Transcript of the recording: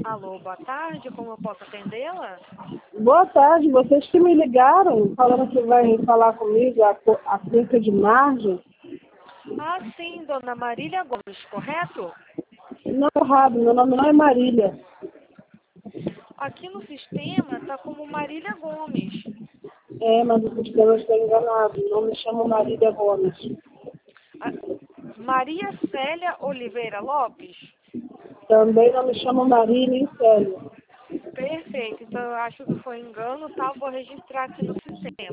Alô, boa tarde, como eu posso atendê-la? Boa tarde, vocês que me ligaram falando que vai falar comigo acerca de margem. Ah, sim, dona Marília Gomes, correto? Não, errado, meu nome não é Marília. Aqui no sistema está como Marília Gomes. Mas o sistema está enganado, não me chamo Marília Gomes. Ah, Maria Célia Oliveira Lopes? Também não me chamo Marília nem Célia. Perfeito, então eu acho que foi engano, tá? Vou registrar aqui no sistema.